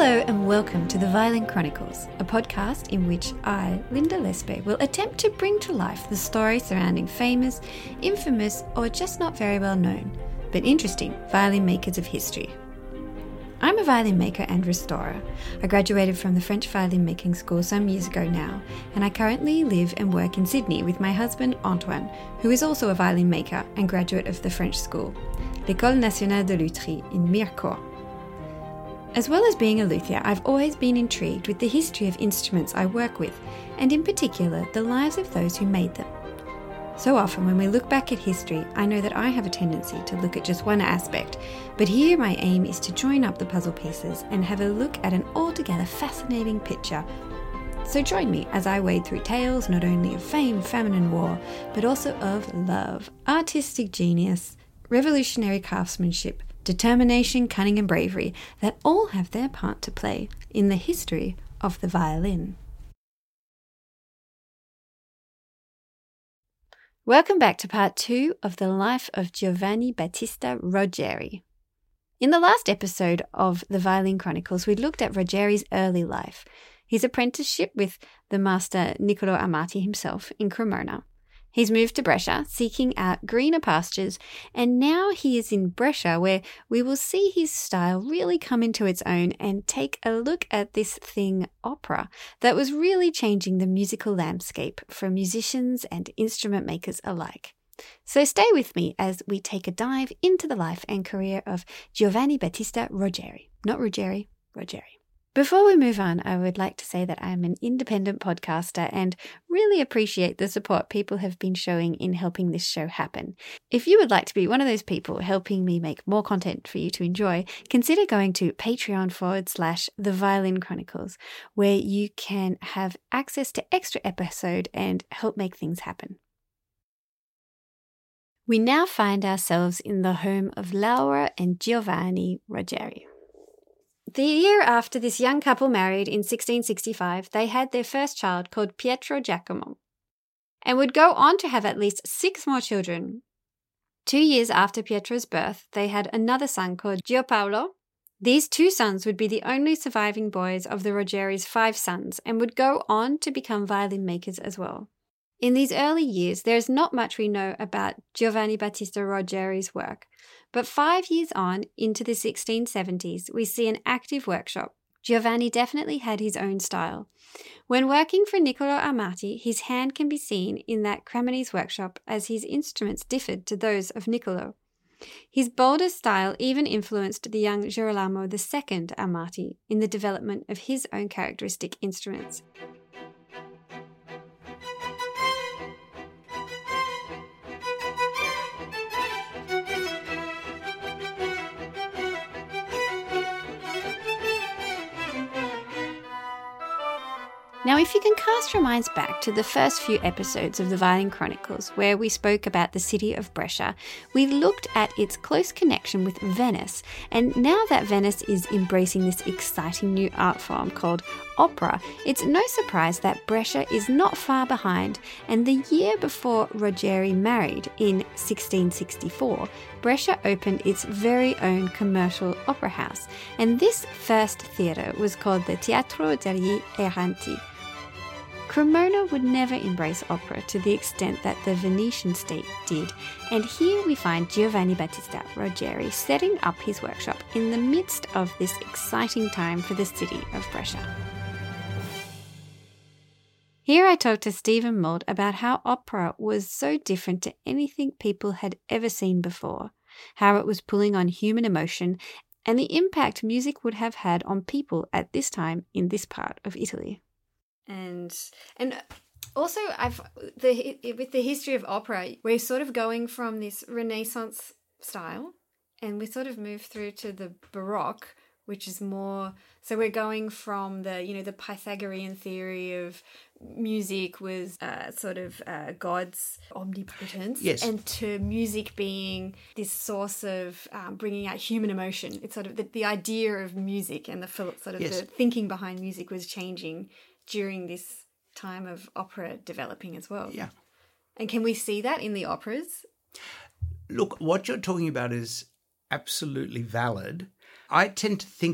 Hello and welcome to the Violin Chronicles, a podcast in which I, Linda Lespe, will attempt to bring to life the story surrounding famous, infamous, or just not very well known, but interesting violin makers of history. I'm a violin maker and restorer. I graduated from the French Violin Making School some years ago now, and I currently live and work in Sydney with my husband Antoine, who is also a violin maker and graduate of the French school, l'École Nationale de Lutherie in Mirecourt. As well as being a luthier, I've always been intrigued with the history of instruments I work with, and in particular, the lives of those who made them. So often when we look back at history, I know that I have a tendency to look at just one aspect, but here my aim is to join up the puzzle pieces and have a look at an altogether fascinating picture. So join me as I wade through tales not only of fame, famine and war, but also of love, artistic genius, revolutionary craftsmanship, determination, cunning and bravery that all have their part to play in the history of the violin. Welcome back to part 2 of the life of Giovanni Battista Roggieri. In the last episode of the Violin Chronicles, we looked at Roggieri's early life, his apprenticeship with the master Niccolò Amati himself in Cremona. He's moved to Brescia, seeking out greener pastures, and now he is in Brescia where we will see his style really come into its own and take a look at this thing, opera, that was really changing the musical landscape for musicians and instrument makers alike. So stay with me as we take a dive into the life and career of Giovanni Battista Roggieri. Not Ruggieri, Roggieri. Before we move on, I would like to say that I'm an independent podcaster and really appreciate the support people have been showing in helping this show happen. If you would like to be one of those people helping me make more content for you to enjoy, consider going to Patreon/The Violin Chronicles, where you can have access to extra episode and help make things happen. We now find ourselves in the home of Laura and Giovanni Roggieri. The year after this young couple married in 1665, they had their first child called Pietro Giacomo, and would go on to have at least 6 more children. 2 years after Pietro's birth, they had another son called Giopaolo. These 2 sons would be the only surviving boys of the Roggieri's 5 sons, and would go on to become violin makers as well. In these early years, there is not much we know about Giovanni Battista Roggieri's work, but 5 years on, into the 1670s, we see an active workshop. Giovanni definitely had his own style. When working for Niccolò Amati, his hand can be seen in that Cremonese workshop as his instruments differed to those of Niccolò. His bolder style even influenced the young Girolamo II Amati in the development of his own characteristic instruments. Now, if you can cast your minds back to the first few episodes of the Violin Chronicles, where we spoke about the city of Brescia, we looked at its close connection with Venice, and now that Venice is embracing this exciting new art form called opera, it's no surprise that Brescia is not far behind, and the year before Roggieri married, in 1664, Brescia opened its very own commercial opera house, and this first theatre was called the Teatro degli Erranti. Cremona would never embrace opera to the extent that the Venetian state did, and here we find Giovanni Battista Roggieri setting up his workshop in the midst of this exciting time for the city of Brescia. Here I talked to Stephen Mould about how opera was so different to anything people had ever seen before, how it was pulling on human emotion, and the impact music would have had on people at this time in this part of Italy. And also, with the history of opera, we're sort of going from this Renaissance style, and we sort of move through to the Baroque, which is more. So we're going from the Pythagorean theory of music was God's omnipotence, yes, and to music being this source of bringing out human emotion. It's sort of the idea of music and the thinking behind music was changing during this time of opera developing as well. Yeah. And can we see that in the operas? Look, what you're talking about is absolutely valid. I tend to think of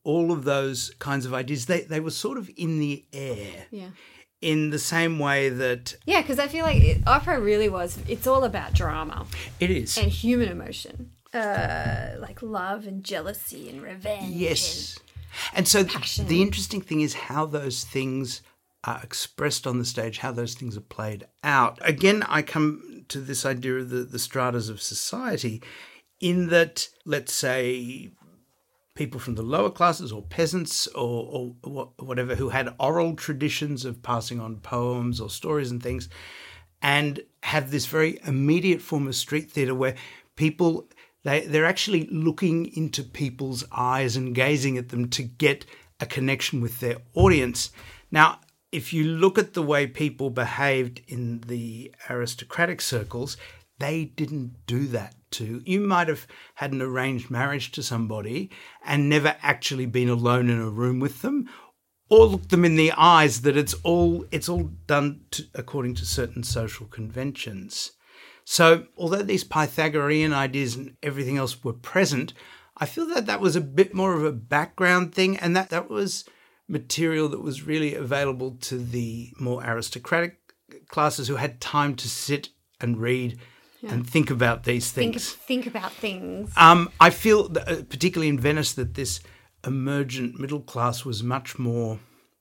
all of those kinds of ideas, they were sort of in the air. Yeah. In the same way that... Yeah, because I feel like opera really it's all about drama. It is. And human emotion. Like love and jealousy and revenge. Yes. And so passion. The interesting thing is how those things are expressed on the stage, how those things are played out. Again, I come to this idea of the stratas of society, in that, let's say, people from the lower classes or peasants or whatever who had oral traditions of passing on poems or stories and things, and have this very immediate form of street theatre where people, they're actually looking into people's eyes and gazing at them to get a connection with their audience. Now, if you look at the way people behaved in the aristocratic circles, they didn't do that too. You might have had an arranged marriage to somebody and never actually been alone in a room with them, or looked them in the eyes that it's all done according to certain social conventions. So although these Pythagorean ideas and everything else were present, I feel that was a bit more of a background thing, and that was material that was really available to the more aristocratic classes who had time to sit and read and think about these things. Think about things. I feel, particularly in Venice, that this emergent middle class was much more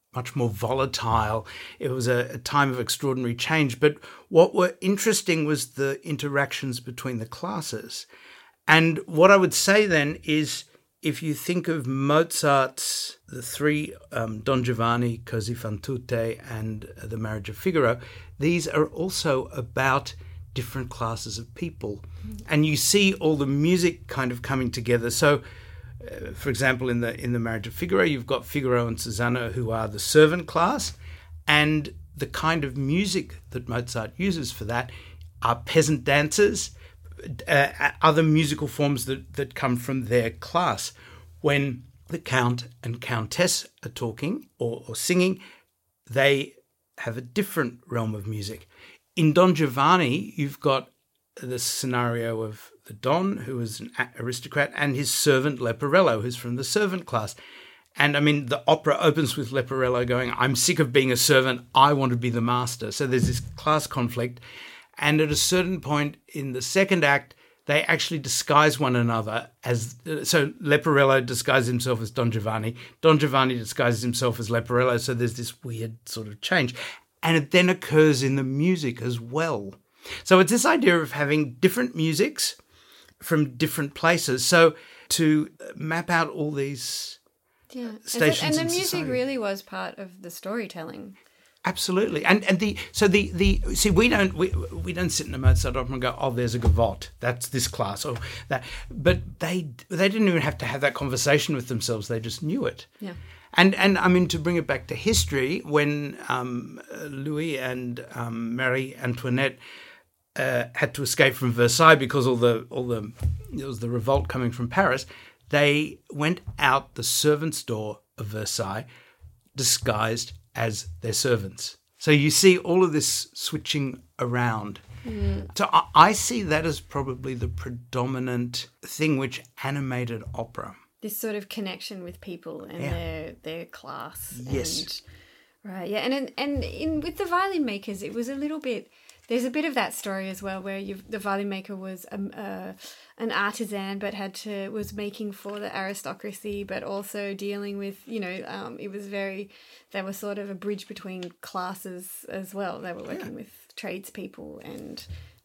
volatile. It was a time of extraordinary change. But what were interesting was the interactions between the classes. And what I would say then is, if you think of Mozart's, the three, Don Giovanni, Così fan tutte, and The Marriage of Figaro, these are also about different classes of people. And you see all the music kind of coming together. So, for example, in the Marriage of Figaro, you've got Figaro and Susanna, who are the servant class, and the kind of music that Mozart uses for that are peasant dances, other musical forms that come from their class. When the Count and Countess are talking or singing, they have a different realm of music. In Don Giovanni, you've got the scenario of the Don, who is an aristocrat, and his servant Leporello, who's from the servant class. And I mean, the opera opens with Leporello going, "I'm sick of being a servant, I want to be the master." So there's this class conflict. And at a certain point in the second act, they actually disguise one another as... So Leporello disguises himself as Don Giovanni. Don Giovanni disguises himself as Leporello. So there's this weird sort of change. And it then occurs in the music as well. So it's this idea of having different musics from different places. So to map out all these stations and the music society. really was part of the storytelling. Absolutely, we don't sit in a Mozart opera and go, "Oh, there's a gavotte, that's this class," or that. But they didn't even have to have that conversation with themselves; they just knew it. Yeah. And I mean, to bring it back to history, when Louis and Marie Antoinette had to escape from Versailles because there was the revolt coming from Paris, they went out the servants' door of Versailles, disguised as their servants. So you see all of this switching around. So I see that as probably the predominant thing which animated opera. This sort of connection with people and their class. Yes. Right, yeah. And with the violin makers, it was a little bit... There's a bit of that story as well, where the violin maker was an artisan, but was making for the aristocracy, but also dealing with, it was they were sort of a bridge between classes as well. They were working with tradespeople, and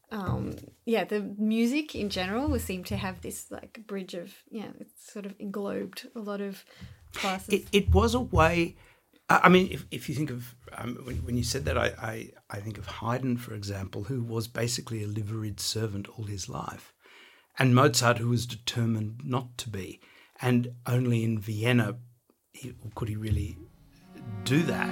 the music in general seemed to have this like bridge of it sort of englobed a lot of classes. It was a way. I mean, if you think of, when you said that, I think of Haydn, for example, who was basically a liveried servant all his life, and Mozart, who was determined not to be, and only in Vienna could he really do that.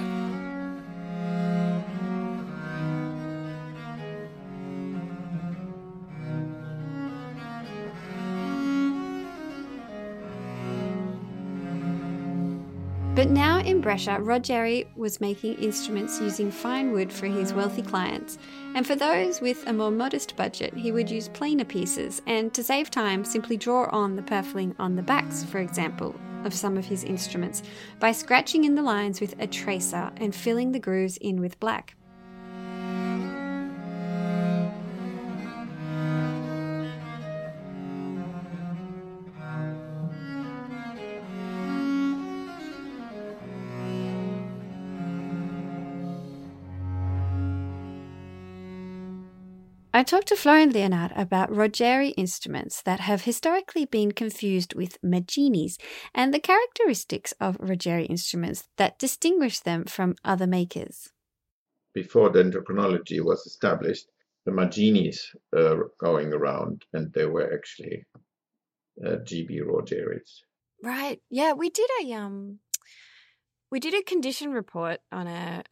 But But now in Brescia, Rogeri was making instruments using fine wood for his wealthy clients, and for those with a more modest budget, he would use plainer pieces, and to save time, simply draw on the purfling on the backs, for example, of some of his instruments, by scratching in the lines with a tracer and filling the grooves in with black. I talked to Florian Leonard about Rogeri instruments that have historically been confused with Magginis and the characteristics of Rogeri instruments that distinguish them from other makers. Before the endocrinology was established, the Magginis were going around, and they were actually GB Rogeris. Right. Yeah, we did a condition report on a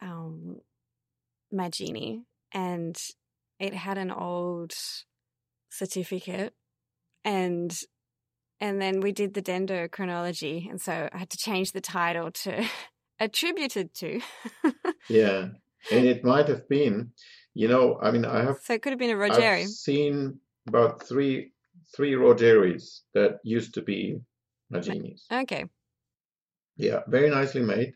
Maggini, and it had an old certificate, and then we did the dendrochronology, and so I had to change the title to attributed to. Yeah, and it might have been, I have. So it could have been a Rogeri. I've seen about three Rogeris that used to be Magginis. Okay. Yeah, very nicely made,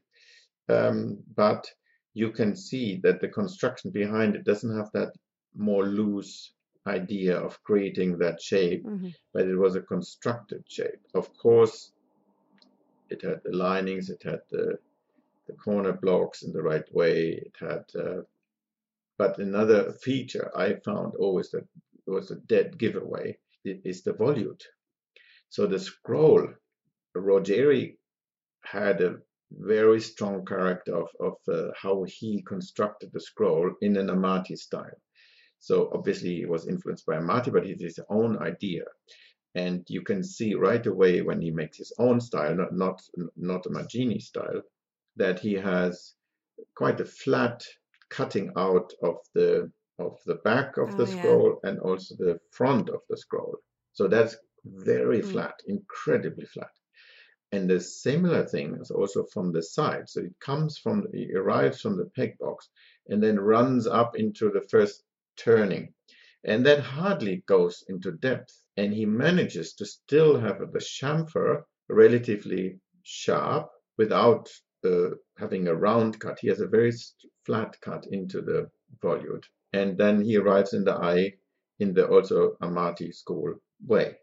but you can see that the construction behind it doesn't have that more loose idea of creating that shape, but it was a constructed shape. Of course, it had the linings, it had the corner blocks in the right way, it had, but another feature I found always that was a dead giveaway is the volute. So the scroll, Rogeri had a very strong character of how he constructed the scroll in an Amati style. So obviously he was influenced by Amati, but it is his own idea. And you can see right away when he makes his own style, not a Maggini style, that he has quite a flat cutting out of the back of the scroll and also the front of the scroll. So that's very flat, incredibly flat. And the similar thing is also from the side. So it arrives from the peg box and then runs up into the first turning, and that hardly goes into depth, and he manages to still have the chamfer relatively sharp without having a round cut. He has a very flat cut into the volute, and then he arrives in the eye in the also Amati school way.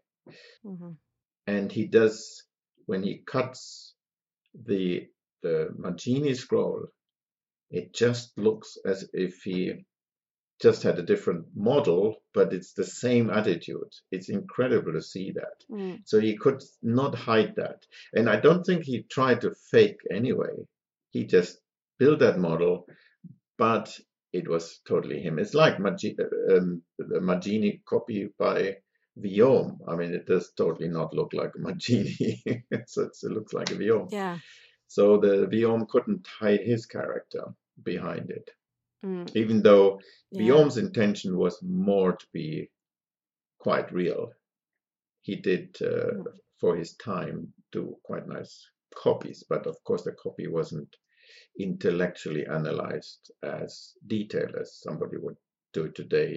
And he does, when he cuts the Maggini scroll, it just looks as if he just had a different model, but it's the same attitude. It's incredible to see that. So he could not hide that. And I don't think he tried to fake anyway. He just built that model, but it was totally him. It's like the Maggini copy by Vuillaume. I mean, it does totally not look like a Maggini. So it looks like a Vuillaume. Yeah. So the Vuillaume couldn't hide his character behind it. Even though Vuillaume's intention was more to be quite real. He did, for his time, do quite nice copies, but of course the copy wasn't intellectually analyzed as detailed as somebody would do today.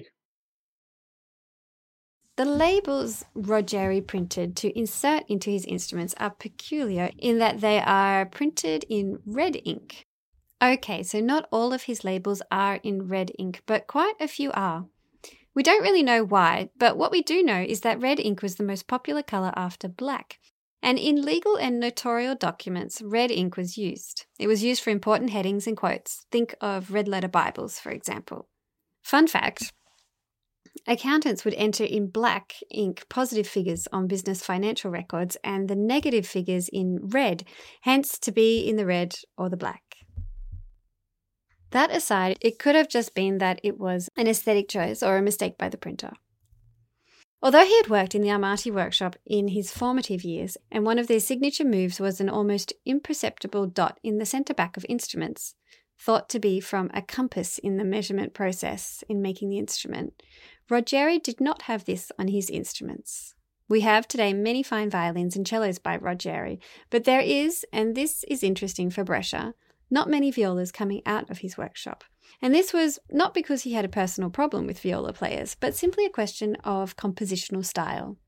The labels Rogeri printed to insert into his instruments are peculiar in that they are printed in red ink. Okay, so not all of his labels are in red ink, but quite a few are. We don't really know why, but what we do know is that red ink was the most popular colour after black. And in legal and notarial documents, red ink was used. It was used for important headings and quotes. Think of red letter Bibles, for example. Fun fact, accountants would enter in black ink positive figures on business financial records and the negative figures in red, hence to be in the red or the black. That aside, it could have just been that it was an aesthetic choice or a mistake by the printer. Although he had worked in the Amati workshop in his formative years, and one of their signature moves was an almost imperceptible dot in the centre back of instruments, thought to be from a compass in the measurement process in making the instrument, Rogeri did not have this on his instruments. We have today many fine violins and cellos by Rogeri, but there is, and this is interesting for Brescia, not many violas coming out of his workshop. And this was not because he had a personal problem with viola players, but simply a question of compositional style.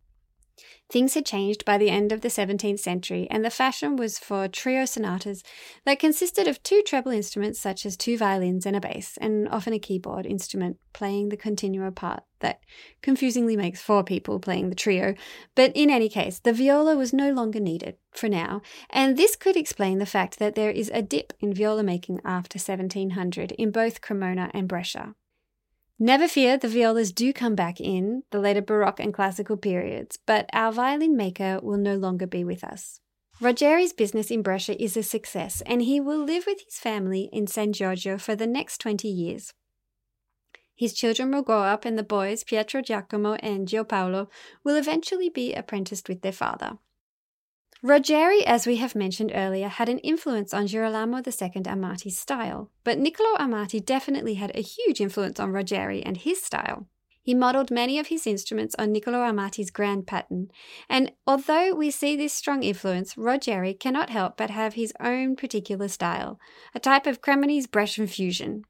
Things had changed by the end of the 17th century, and the fashion was for trio sonatas that consisted of 2 treble instruments such as 2 violins and a bass, and often a keyboard instrument playing the continuo part that confusingly makes 4 people playing the trio. But in any case, the viola was no longer needed, for now, and this could explain the fact that there is a dip in viola making after 1700 in both Cremona and Brescia. Never fear, the violas do come back in the later Baroque and classical periods, but our violin maker will no longer be with us. Rogeri's business in Brescia is a success, and he will live with his family in San Giorgio for the next 20 years. His children will grow up, and the boys, Pietro Giacomo and Gio Paolo, will eventually be apprenticed with their father. Rogeri, as we have mentioned earlier, had an influence on Girolamo II Amati's style, but Niccolo Amati definitely had a huge influence on Rogeri and his style. He modelled many of his instruments on Niccolo Amati's grand pattern, and although we see this strong influence, Rogeri cannot help but have his own particular style, a type of Cremonese Brescian fusion.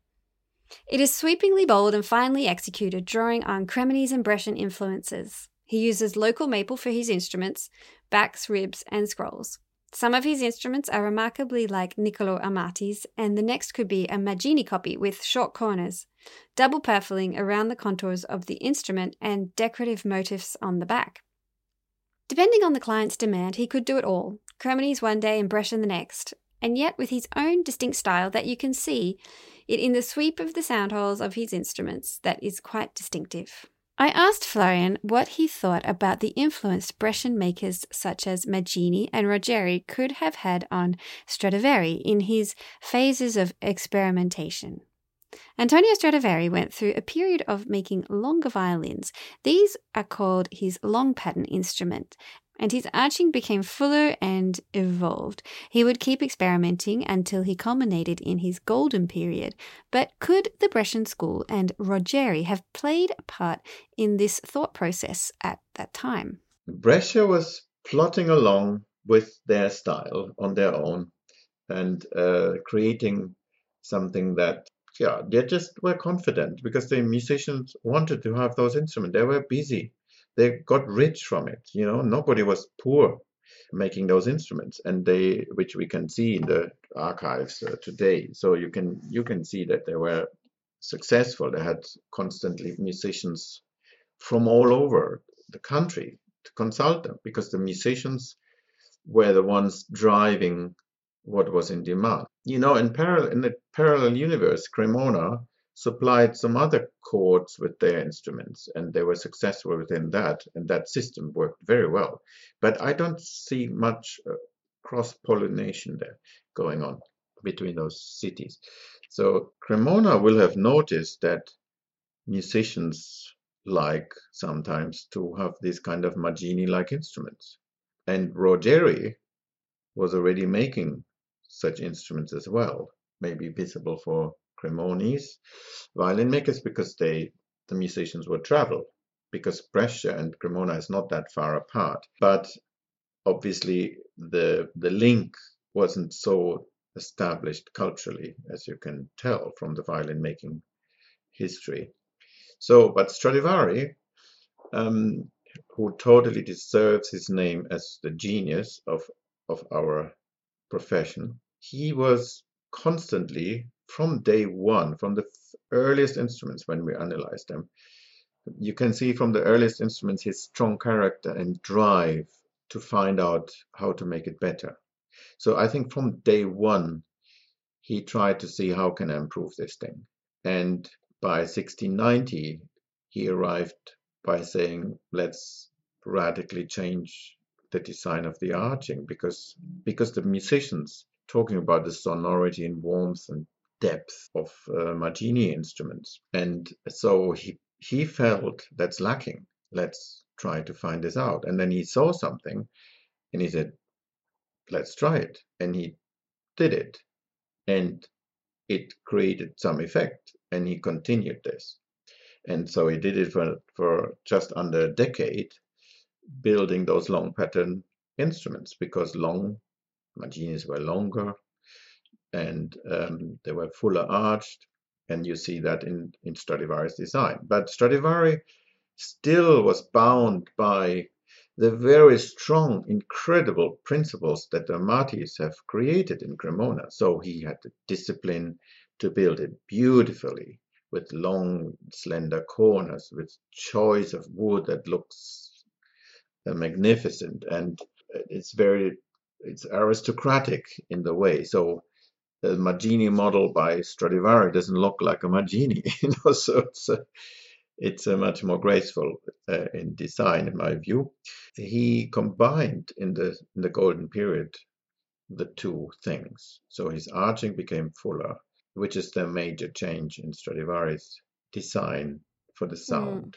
It is sweepingly bold and finely executed, drawing on Cremonese and Brescian influences. He uses local maple for his instruments, backs, ribs, and scrolls. Some of his instruments are remarkably like Niccolo Amati's, and the next could be a Maggini copy with short corners, double purfling around the contours of the instrument, and decorative motifs on the back. Depending on the client's demand, he could do it all, Cremonese one day and Brescian the next, and yet with his own distinct style that you can see it in the sweep of the sound holes of his instruments that is quite distinctive. I asked Florian what he thought about the influence Brescian makers such as Maggini and Rogeri could have had on Stradivari in his phases of experimentation. Antonio Stradivari went through a period of making longer violins. These are called his long pattern instrument, and his arching became fuller and evolved. He would keep experimenting until he culminated in his golden period. But could the Brescian school and Rogeri have played a part in this thought process at that time? Brescia was plodding along with their style on their own and creating something that, they just were confident because the musicians wanted to have those instruments. They were busy. They got rich from it. Nobody was poor making those instruments, and which we can see in the archives today. So you can see that they were successful. They had constantly musicians from all over the country to consult them, because the musicians were the ones driving what was in demand. In the parallel universe, Cremona supplied some other chords with their instruments, and they were successful within that, and that system worked very well. But I don't see much cross-pollination there going on between those cities. So Cremona will have noticed that musicians like sometimes to have this kind of Maggini-like instruments. And Rogeri was already making such instruments as well, maybe visible for Cremonese violin makers because the musicians would travel, because Brescia and Cremona is not that far apart. But obviously the link wasn't so established culturally, as you can tell from the violin making history. But Stradivari, who totally deserves his name as the genius of our profession, he was constantly, from day one, from the earliest instruments when we analyze them, you can see from the earliest instruments his strong character and drive to find out how to make it better. So I think from day one, he tried to see how can I improve this thing. And by 1690, he arrived by saying, let's radically change the design of the arching, because the musicians talking about the sonority and warmth and depth of Maggini instruments. And so he felt that's lacking. Let's try to find this out. And then he saw something and he said, let's try it. And he did it. And it created some effect. And he continued this. And so he did it for just under a decade, building those long pattern instruments, because Maginis were longer and they were fuller arched, and you see that in Stradivari's design. But Stradivari still was bound by the very strong, incredible principles that the Amatis have created in Cremona. So he had the discipline to build it beautifully, with long, slender corners, with choice of wood that looks magnificent, and it's aristocratic in the way. So the Maggini model by Stradivari doesn't look like a Maggini, so it's a much more graceful in design, in my view. He combined in the golden period the two things. So his arching became fuller, which is the major change in Stradivari's design for the sound.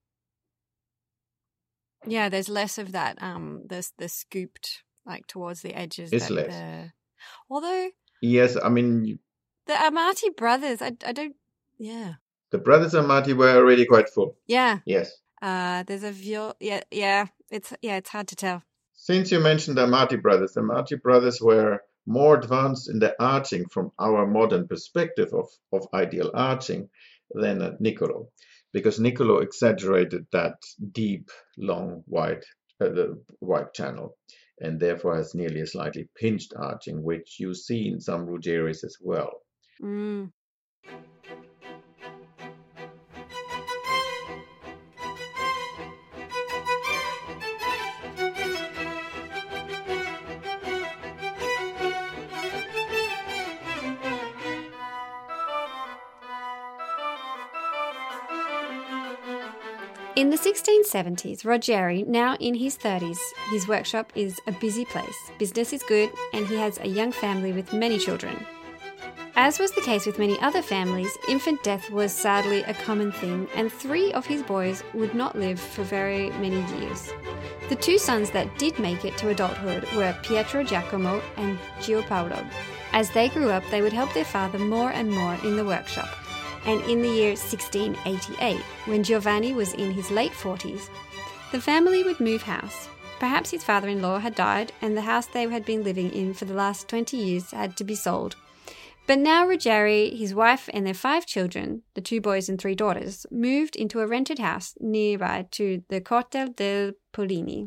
Yeah, there's less of that. The scooped like towards the edges. It's less. Although. Yes, I mean. The Amati brothers, I don't. Yeah. The brothers Amati were already quite full. Yeah. Yes. There's a viol. Yeah. It's hard to tell. Since you mentioned the Amati brothers were more advanced in the arching from our modern perspective of ideal arching than Niccolò, because Niccolò exaggerated that deep, long, wide channel, and therefore has nearly a slightly pinched arching, which you see in some Ruggieris as well. Mm. In the 1670s, Roggieri, now in his 30s, his workshop is a busy place. Business is good, and he has a young family with many children. As was the case with many other families, infant death was sadly a common thing, and 3 of his boys would not live for very many years. The 2 sons that did make it to adulthood were Pietro Giacomo and Gio Paolo. As they grew up, they would help their father more and more in the workshop. And in the year 1688, when Giovanni was in his late 40s, the family would move house. Perhaps his father-in-law had died, and the house they had been living in for the last 20 years had to be sold. But now Ruggieri, his wife, and their 5 children, the 2 boys and 3 daughters, moved into a rented house nearby to the Corte del Pollini.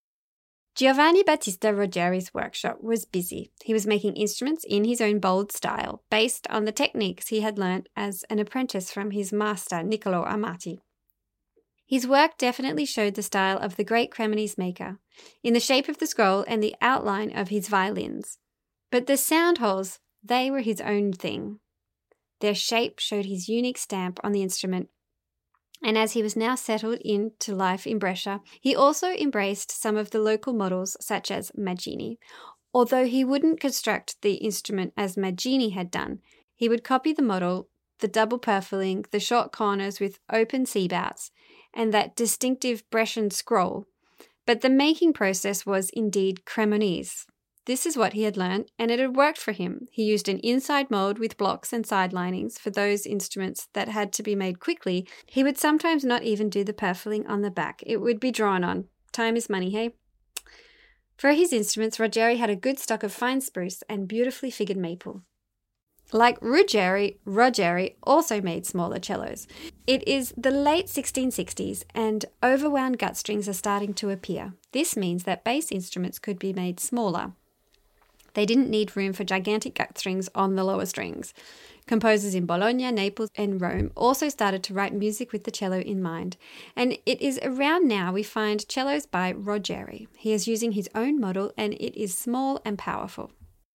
Giovanni Battista Ruggieri's workshop was busy. He was making instruments in his own bold style, based on the techniques he had learnt as an apprentice from his master, Niccolò Amati. His work definitely showed the style of the great Cremonese maker, in the shape of the scroll and the outline of his violins. But the sound holes, they were his own thing. Their shape showed his unique stamp on the instrument, and as he was now settled into life in Brescia, he also embraced some of the local models such as Maggini. Although he wouldn't construct the instrument as Maggini had done, he would copy the model, the double purfling, the short corners with open C-bouts, and that distinctive Brescian scroll. But the making process was indeed Cremonese. This is what he had learned, and it had worked for him. He used an inside mould with blocks and side linings for those instruments that had to be made quickly. He would sometimes not even do the purfling on the back. It would be drawn on. Time is money, hey? For his instruments, Ruggieri had a good stock of fine spruce and beautifully figured maple. Like Ruggieri also made smaller cellos. It is the late 1660s, and overwound gut strings are starting to appear. This means that bass instruments could be made smaller. They didn't need room for gigantic gut strings on the lower strings. Composers in Bologna, Naples, and Rome also started to write music with the cello in mind. And it is around now we find cellos by Ruggieri. He is using his own model, and it is small and powerful.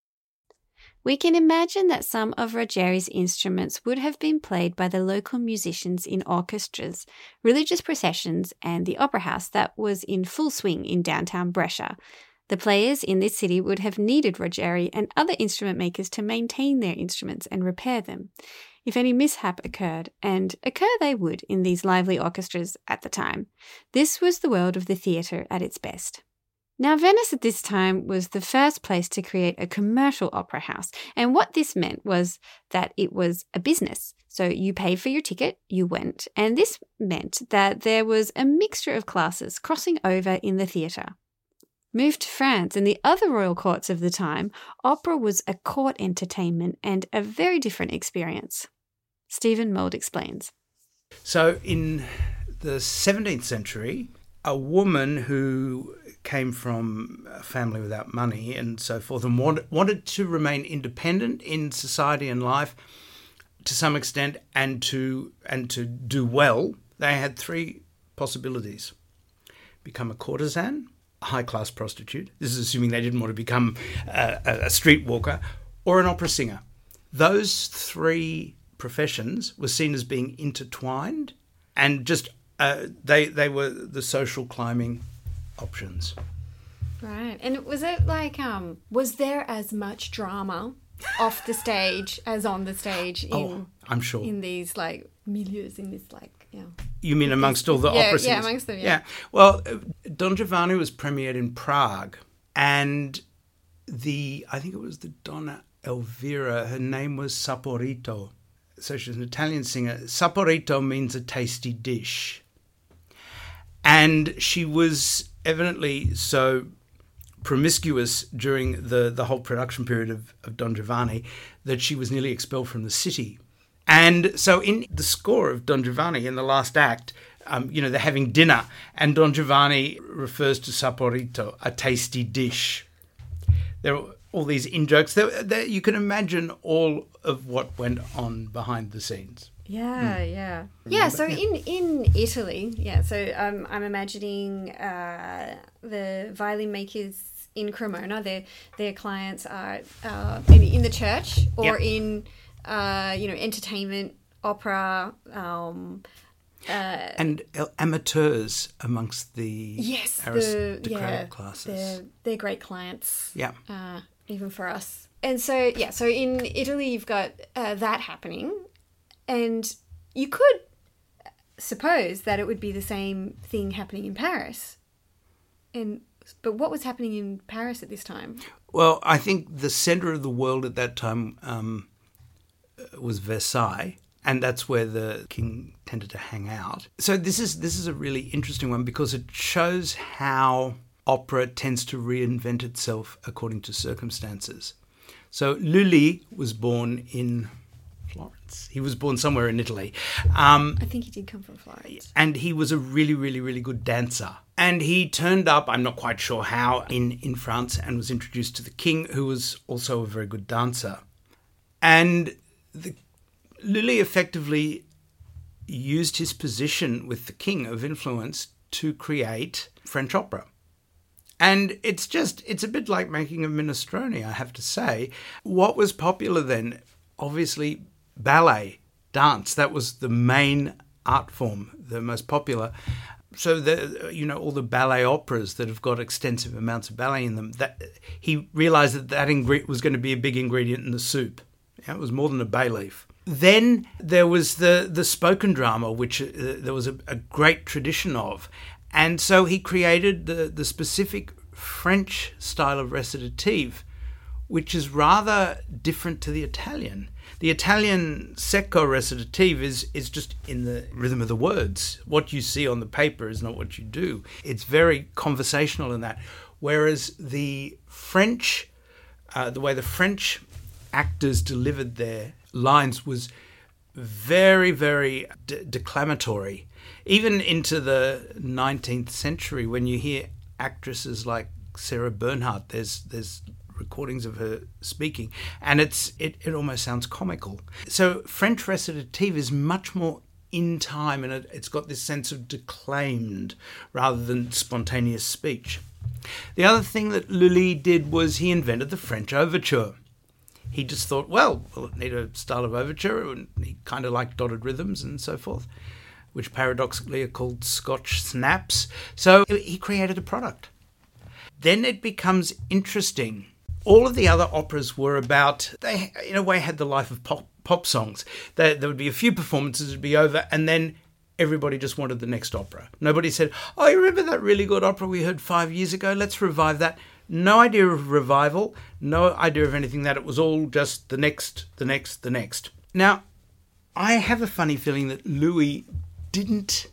We can imagine that some of Ruggieri's instruments would have been played by the local musicians in orchestras, religious processions, and the opera house that was in full swing in downtown Brescia. The players in this city would have needed Ruggieri and other instrument makers to maintain their instruments and repair them if any mishap occurred, and occur they would in these lively orchestras at the time. This was the world of the theatre at its best. Now, Venice at this time was the first place to create a commercial opera house. And what this meant was that it was a business. So you paid for your ticket, you went, and this meant that there was a mixture of classes crossing over in the theatre. Moved to France and the other royal courts of the time, opera was a court entertainment and a very different experience. Stephen Mould explains. So in the 17th century, a woman who came from a family without money and so forth and wanted to remain independent in society and life to some extent and to do well, they had three possibilities. Become a courtesan, a high-class prostitute, this is assuming they didn't want to become a streetwalker, or an opera singer. Those three professions were seen as being intertwined and just they were the social climbing options. Right. And was it like, was there as much drama off the stage as on the stage I'm sure. in these like milieux, in this like, You mean amongst all the opera singers? Yeah, amongst them, yeah. Well, Don Giovanni was premiered in Prague, and I think it was the Donna Elvira, her name was Saporito. So she's an Italian singer. Saporito means a tasty dish. And she was evidently so promiscuous during the whole production period of Don Giovanni that she was nearly expelled from the city. And so in the score of Don Giovanni, in the last act, they're having dinner, and Don Giovanni refers to Saporito, a tasty dish. There are all these in-jokes. You can imagine all of what went on behind the scenes. Yeah. So in Italy, so I'm imagining the violin makers in Cremona. Their clients are in the church or in entertainment, opera, and amateurs amongst the aristocratic classes. They're great clients. Yeah. Even for us. And so in Italy you've got that happening. And you could suppose that it would be the same thing happening in Paris. But what was happening in Paris at this time? Well, I think the centre of the world at that time was Versailles, and that's where the king tended to hang out. So this is a really interesting one because it shows how opera tends to reinvent itself according to circumstances. So Lully was born in Florence. He was born somewhere in Italy. I think he did come from Florence. And he was a really, really, really good dancer. And he turned up, I'm not quite sure how, in France and was introduced to the king, who was also a very good dancer. And Lully effectively used his position with the king of influence to create French opera. And it's a bit like making a minestrone, I have to say. What was popular then? Obviously, ballet, dance. That was the main art form, the most popular. So all the ballet operas that have got extensive amounts of ballet in them. That he realised that was going to be a big ingredient in the soup. It was more than a bay leaf. Then there was the spoken drama, which there was a great tradition of. And so he created the specific French style of recitative, which is rather different to the Italian. The Italian secco recitative is just in the rhythm of the words. What you see on the paper is not what you do. It's very conversational in that. Whereas the French, the way the French actors delivered their lines was very, very declamatory. Even into the 19th century, when you hear actresses like Sarah Bernhardt, there's recordings of her speaking, and it almost sounds comical. So French recitative is much more in time, and it's got this sense of declaimed rather than spontaneous speech. The other thing that Lully did was he invented the French overture. He just thought, well, we'll need a style of overture, and he kind of liked dotted rhythms and so forth, which paradoxically are called Scotch snaps. So he created a product. Then it becomes interesting. All of the other operas were about, they in a way had the life of pop songs. There would be a few performances, it would be over, and then everybody just wanted the next opera. Nobody said, oh, you remember that really good opera we heard 5 years ago? Let's revive that. No idea of revival, no idea of anything that. It was all just the next. Now, I have a funny feeling that Louis didn't...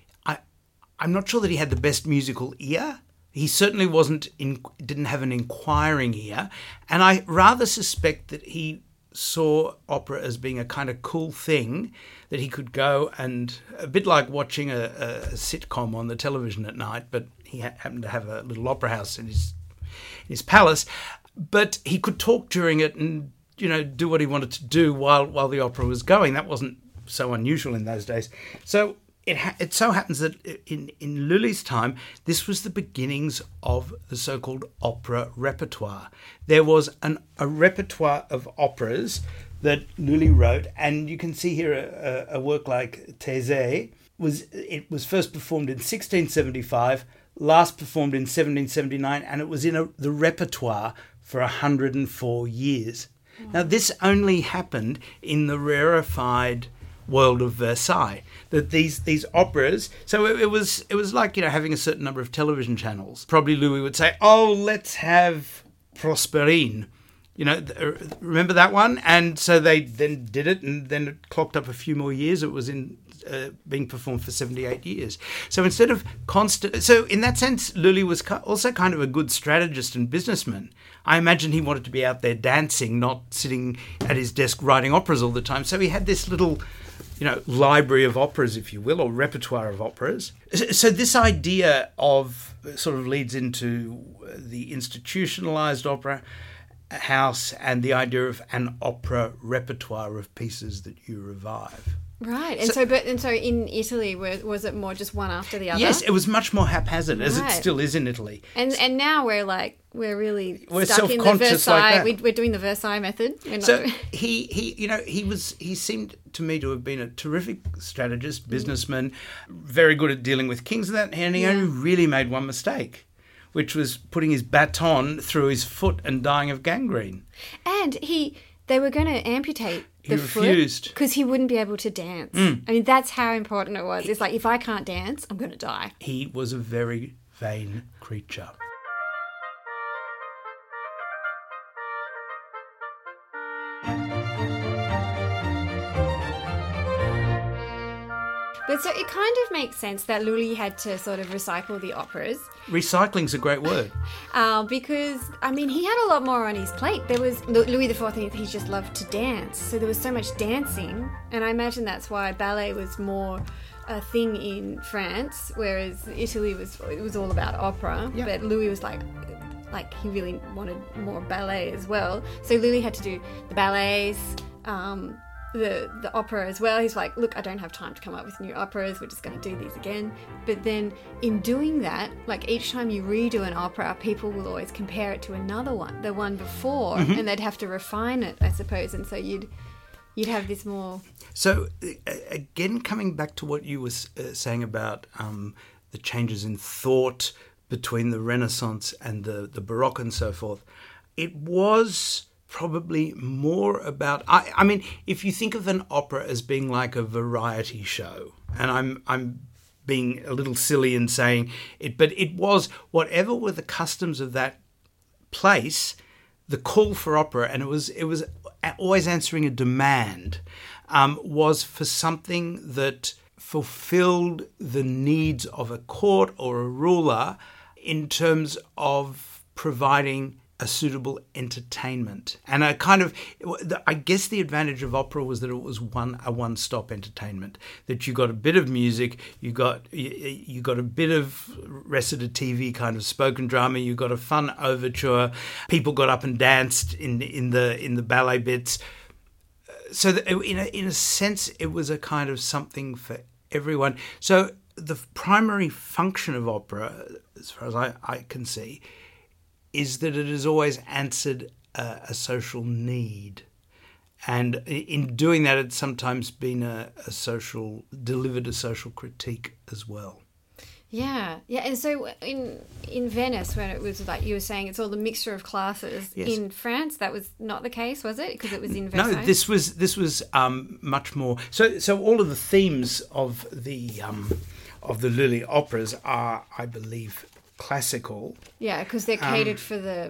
I'm not sure that he had the best musical ear. He certainly didn't have an inquiring ear. And I rather suspect that he saw opera as being a kind of cool thing that he could go and, a bit like watching a sitcom on the television at night, but he happened to have a little opera house in his palace, but he could talk during it and, do what he wanted to do while the opera was going. That wasn't so unusual in those days. So it so happens that in Lully's time, this was the beginnings of the so-called opera repertoire. There was a repertoire of operas that Lully wrote, and you can see here a work like Thésée. It was first performed in 1675, last performed in 1779, and it was in the repertoire for 104 years. Now, this only happened in the rarefied world of Versailles, that these operas, so it was like, having a certain number of television channels. Probably Louis would say, oh, let's have Proserpine. Remember that one? And so they then did it, and then it clocked up a few more years. It was being performed for 78 years. So instead of so in that sense, Lully was also kind of a good strategist and businessman. I imagine he wanted to be out there dancing, not sitting at his desk writing operas all the time. So he had this little, library of operas, if you will, or repertoire of operas. So this idea of sort of leads into the institutionalized opera house and the idea of an opera repertoire of pieces that you revive. Right, and so in Italy, was it more just one after the other? Yes, it was much more haphazard, as it still is in Italy. And now we're really we're stuck in the Versailles. Like we're doing the Versailles method. So he seemed to me to have been a terrific strategist, businessman, very good at dealing with kings and that, and he only really made one mistake, which was putting his baton through his foot and dying of gangrene. And they were going to amputate the foot. He refused. Because he wouldn't be able to dance. I mean, that's how important it was. It's like, if I can't dance, I'm going to die. He was a very vain creature. But so it kind of makes sense that Lully had to sort of recycle the operas. Recycling's a great word. Because, he had a lot more on his plate. There was Louis XIV, he just loved to dance. So there was so much dancing. And I imagine that's why ballet was more a thing in France, whereas Italy was all about opera. Yep. But Louis was like he really wanted more ballet as well. So Lully had to do the ballets, the opera as well. He's like, look, I don't have time to come up with new operas, we're just going to do these again. But then in doing that, like each time you redo an opera, people will always compare it to another one, the one before, and they'd have to refine it, I suppose. And so you'd have this more... So again, coming back to what you were saying about the changes in thought between the Renaissance and the Baroque and so forth, it was probably more about... I mean, if you think of an opera as being like a variety show, and I'm being a little silly in saying it, but it was whatever were the customs of that place, the call for opera, and it was always answering a demand, was for something that fulfilled the needs of a court or a ruler in terms of providing a suitable entertainment. And I guess the advantage of opera was that it was a one-stop entertainment, that you got a bit of music, you got a bit of recitative kind of spoken drama, you got a fun overture, people got up and danced in the ballet bits. So that in a sense, it was a kind of something for everyone. So the primary function of opera, as far as I can see, is that it has always answered a social need. And in doing that, it's sometimes been delivered a social critique as well. Yeah. And so in in Venice, when it was like you were saying, it's all the mixture of classes. Yes. In France, that was not the case, was it? Because it was in Versailles. No, this was much more. So all of the themes of the Lully operas are, I believe, classical. Yeah, because they're catered for the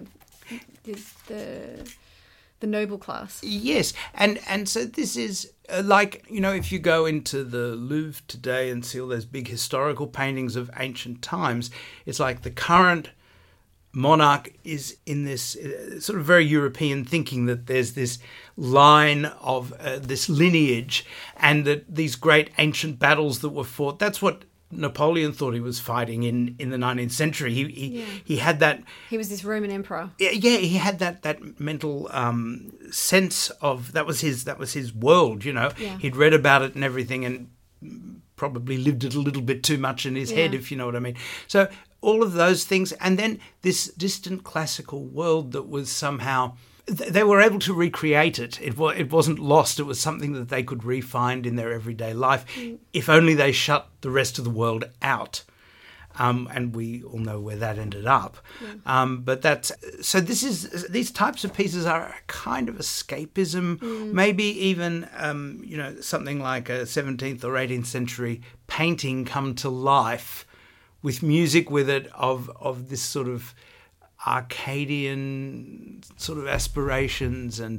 noble class. Yes, and so this is like, if you go into the Louvre today and see all those big historical paintings of ancient times, it's like the current monarch is in this sort of very European thinking that there's this line of this lineage, and that these great ancient battles that were fought, that's what Napoleon thought he was fighting in the 19th century. He had that. He was this Roman emperor. Yeah, he had that mental sense of that was his world. Yeah. He'd read about it and everything, and probably lived it a little bit too much in his head, if you know what I mean. So all of those things, and then this distant classical world that was somehow. They were able to recreate it. It wasn't lost. It was something that they could re-find in their everyday life, if only they shut the rest of the world out. And we all know where that ended up. Yeah. But these types of pieces are a kind of escapism, maybe even something like a 17th or 18th century painting come to life with music with it of this sort of Arcadian sort of aspirations and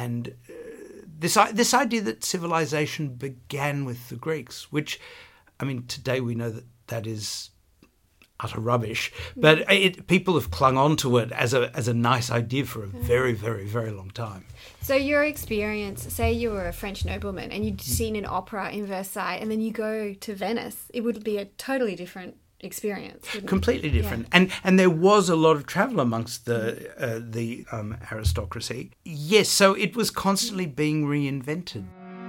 this idea that civilization began with the Greeks, which, I mean, today we know that is utter rubbish, but people have clung on to it as a nice idea for a very, very, very long time. So your experience, say you were a French nobleman and you'd seen an opera in Versailles, and then you go to Venice, it would be a totally different experience. Completely different. Yeah. And there was a lot of travel amongst the aristocracy. Yes, so it was constantly being reinvented.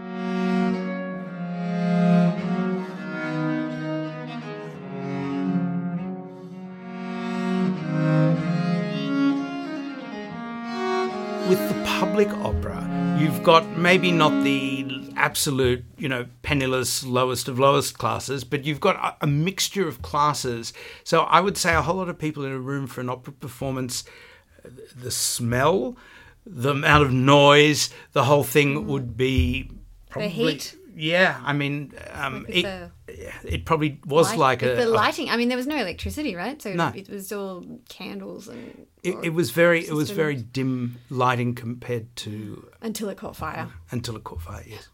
With the public opera, you've got maybe not the absolute, penniless, lowest of lowest classes, but you've got a mixture of classes. So I would say a whole lot of people in a room for an opera performance, the smell, the amount of noise, the whole thing would be probably... The heat. Yeah, I mean, it probably was the lighting. I mean, there was no electricity, right? So no. It was all candles and. It was very dim lighting compared to. Until it caught fire. Yes.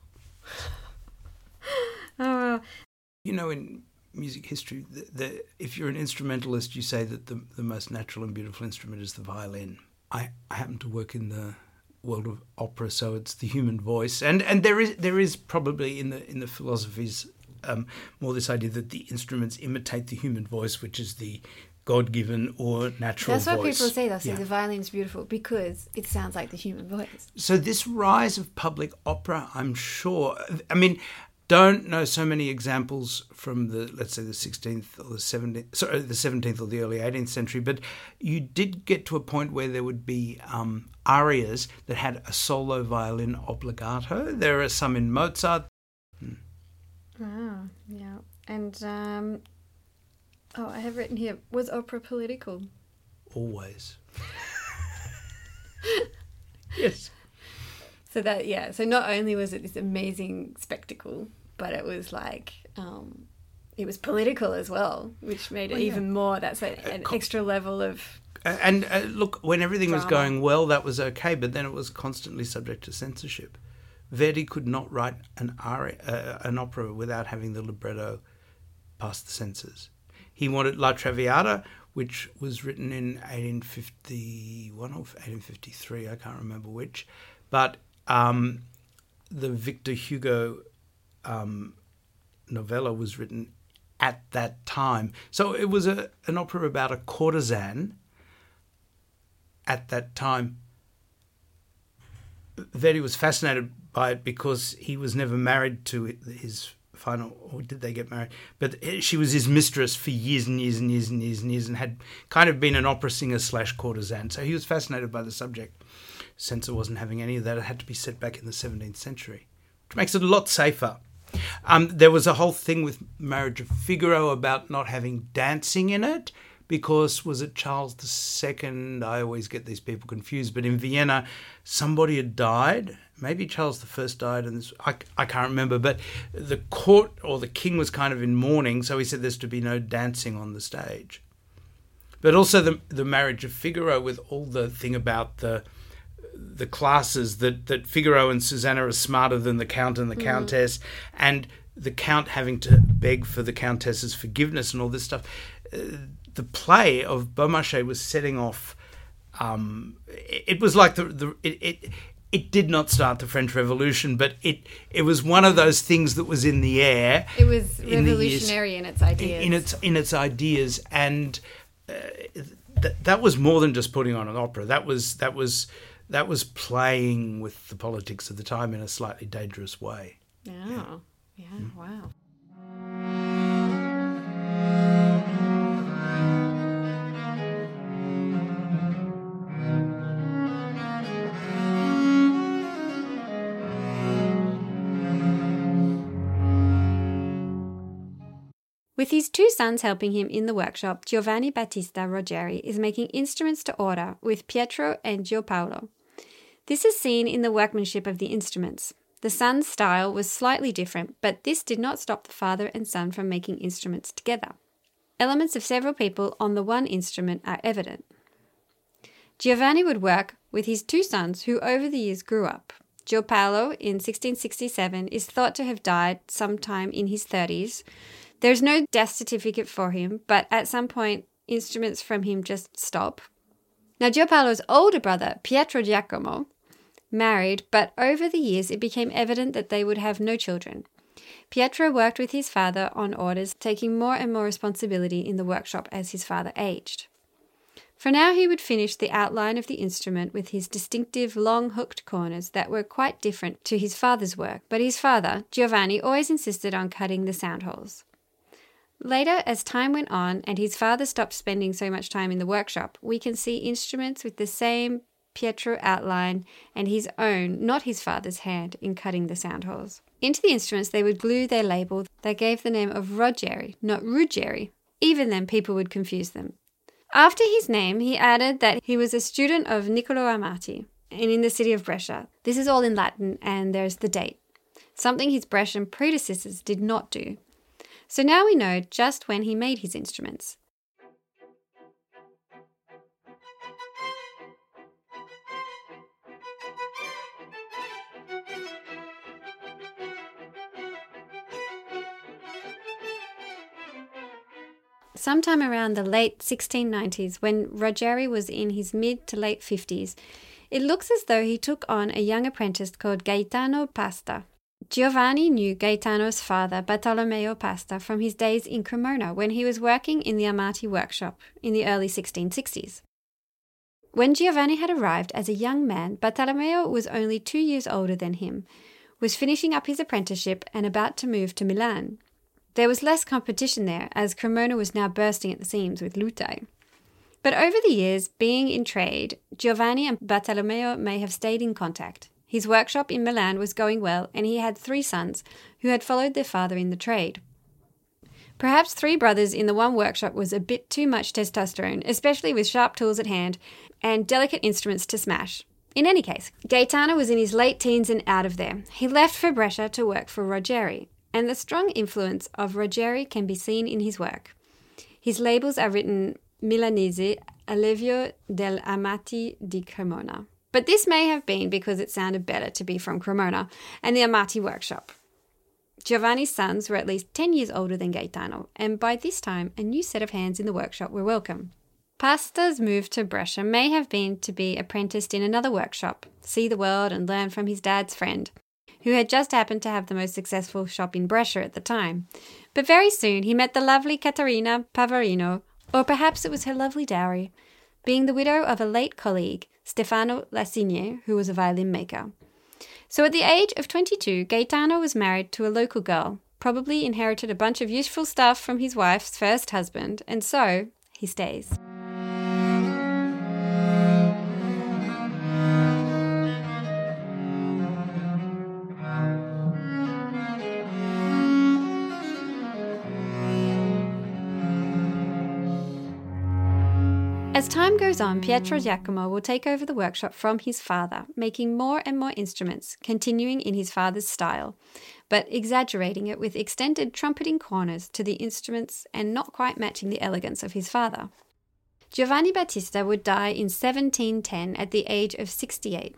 Oh. In music history, if you're an instrumentalist, you say that the most natural and beautiful instrument is the violin. I happen to work in the world of opera, so it's the human voice, and there is probably in the philosophies more this idea that the instruments imitate the human voice, which is the God-given or natural voice. That's what people say. They'll say the violin's beautiful because it sounds like the human voice. So this rise of public opera, I'm sure, I mean, don't know so many examples from the 16th or the 17th or the early 18th century, but you did get to a point where there would be arias that had a solo violin obbligato. There are some in Mozart. Oh, yeah. And, I have written here, was opera political? Always. Yes. So not only was it this amazing spectacle, but it was like, it was political as well, which made it even more, that's an extra level of... And look, when everything drama. was going well, that was okay, but then it was constantly subject to censorship. Verdi could not write an opera without having the libretto past the censors. He wanted La Traviata, which was written in 1851 or 1853, I can't remember which, but the Victor Hugo novella was written at that time. So it was an opera about a courtesan at that time. Verdi was fascinated by it because he was never married to his final, or did they get married? But she was his mistress for years and years and years and years and years, and had kind of been an opera singer / courtesan. So he was fascinated by the subject. Censor wasn't having any of that. It had to be set back in the 17th century, which makes it a lot safer. There was a whole thing with Marriage of Figaro about not having dancing in it, because, was it Charles II? I always get these people confused, but in Vienna, somebody had died. Maybe Charles I died, and I can't remember, but the court or the king was kind of in mourning, so he said there's to be no dancing on the stage. But also the marriage of Figaro, with all the thing about the classes, that Figaro and Susanna are smarter than the Count and the Countess, and the Count having to beg for the Countess's forgiveness and all this stuff. The play of Beaumarchais was setting off. It was like it did not start the French Revolution, but it was one of those things that was in the air. It was revolutionary in its ideas. In its ideas, and that was more than just putting on an opera. That was playing with the politics of the time in a slightly dangerous way. Oh, yeah, wow. With his two sons helping him in the workshop, Giovanni Battista Rogeri is making instruments to order with Pietro and Gio Paolo. This is seen in the workmanship of the instruments. The son's style was slightly different, but this did not stop the father and son from making instruments together. Elements of several people on the one instrument are evident. Giovanni would work with his two sons who over the years grew up. Gio Paolo in 1667 is thought to have died sometime in his 30s. There's no death certificate for him, but at some point, instruments from him just stop. Now, Gio Paolo's older brother, Pietro Giacomo, married, but over the years it became evident that they would have no children. Pietro worked with his father on orders, taking more and more responsibility in the workshop as his father aged. For now, he would finish the outline of the instrument with his distinctive long hooked corners that were quite different to his father's work, but his father, Giovanni, always insisted on cutting the sound holes. Later, as time went on and his father stopped spending so much time in the workshop, we can see instruments with the same Pietro outline and his own, not his father's hand, in cutting the sound holes. Into the instruments they would glue their label that gave the name of Rogeri, not Ruggeri. Even then people would confuse them. After his name, he added that he was a student of Niccolò Amati and in the city of Brescia. This is all in Latin and there's the date, something his Brescian predecessors did not do. So now we know just when he made his instruments. Sometime around the late 1690s, when Rogeri was in his mid to late 50s, it looks as though he took on a young apprentice called Gaetano Pasta. Giovanni knew Gaetano's father, Bartolomeo Pasta, from his days in Cremona when he was working in the Amati workshop in the early 1660s. When Giovanni had arrived as a young man, Bartolomeo was only 2 years older than him, was finishing up his apprenticeship and about to move to Milan. There was less competition there, as Cremona was now bursting at the seams with Lutai. But over the years, being in trade, Giovanni and Bartolomeo may have stayed in contact. His workshop in Milan was going well, and he had 3 sons who had followed their father in the trade. Perhaps 3 brothers in the one workshop was a bit too much testosterone, especially with sharp tools at hand and delicate instruments to smash. In any case, Gaetano was in his late teens and out of there. He left for Brescia to work for Rogeri, and the strong influence of Rogeri can be seen in his work. His labels are written Milanese, Allevio del Amati di Cremona. But this may have been because it sounded better to be from Cremona and the Amati workshop. Giovanni's sons were at least 10 years older than Gaetano, and by this time a new set of hands in the workshop were welcome. Pasta's move to Brescia may have been to be apprenticed in another workshop, see the world and learn from his dad's friend, who had just happened to have the most successful shop in Brescia at the time. But very soon he met the lovely Caterina Pavarino, or perhaps it was her lovely dowry, being the widow of a late colleague, Stefano Lassigne, who was a violin maker. So at the age of 22, Gaetano was married to a local girl, probably inherited a bunch of useful stuff from his wife's first husband, and so he stays. As time goes on, Pietro Giacomo will take over the workshop from his father, making more and more instruments, continuing in his father's style, but exaggerating it with extended trumpeting corners to the instruments and not quite matching the elegance of his father. Giovanni Battista would die in 1710 at the age of 68.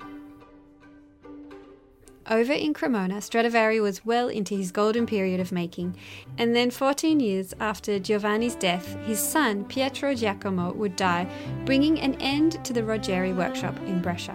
Over in Cremona, Stradivari was well into his golden period of making, and then 14 years after Giovanni's death, his son Pietro Giacomo would die, bringing an end to the Rogeri workshop in Brescia.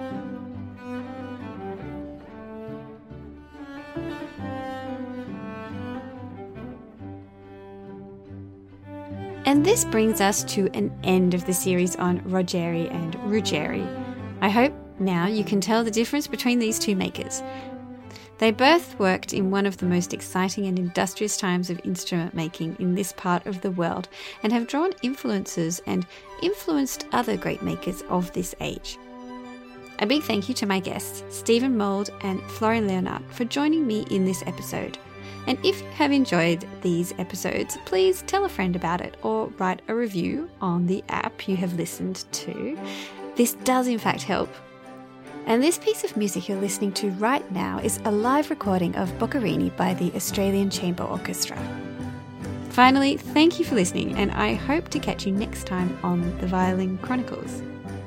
And this brings us to an end of the series on Rogeri and Ruggieri. I hope now you can tell the difference between these two makers. They both worked in one of the most exciting and industrious times of instrument making in this part of the world and have drawn influences and influenced other great makers of this age. A big thank you to my guests, Stephen Mould and Florian Leonhardt, for joining me in this episode. And if you have enjoyed these episodes, please tell a friend about it or write a review on the app you have listened to. This does in fact help. And this piece of music you're listening to right now is a live recording of Boccherini by the Australian Chamber Orchestra. Finally, thank you for listening, and I hope to catch you next time on The Violin Chronicles.